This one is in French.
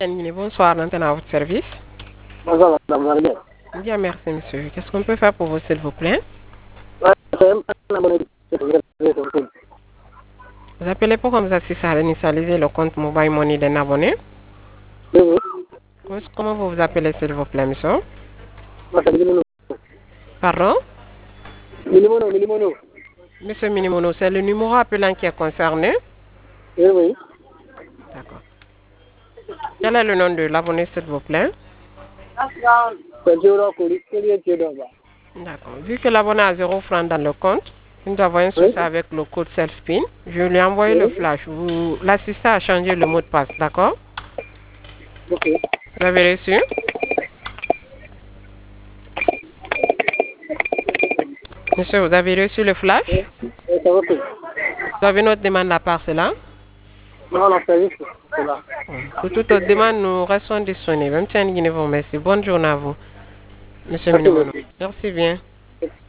Bonsoir, l'antenne à votre service. Bonjour, madame, vous allez bien? Bien, merci, monsieur. Qu'est-ce qu'on peut faire pour vous, s'il vous plaît? Ouais, c'est un abonné. Oui, Vous appelez pour qu'on vous assiste à réinitialiser le compte Mobile Money d'un abonné. oui. Comment vous vous appelez, s'il vous plaît, monsieur? Moi, c'est Milimono. Pardon? Milimono. Monsieur Minimono, c'est le numéro appelant qui est concerné. Oui, oui. D'accord. Quel est le nom de l'abonné, s'il vous plaît? C'est Théodore Koulis, Théodore. D'accord. Vu que l'abonné a 0 francs dans le compte, nous avons un Oui, souci avec le code self-pin. Je lui ai envoyé le oui. flash. Vous l'assistez à changer le mot de passe, d'accord? Ok. Vous avez reçu? Monsieur, vous avez reçu le flash? C'est ok. Vous avez une autre demande à part cela? Non, non, c'est juste. C'est là. Pour toute autre demande, nous restons disponibles. Même si vous merci. Bonne journée à vous, monsieur Merci Minimono. beaucoup. Merci bien.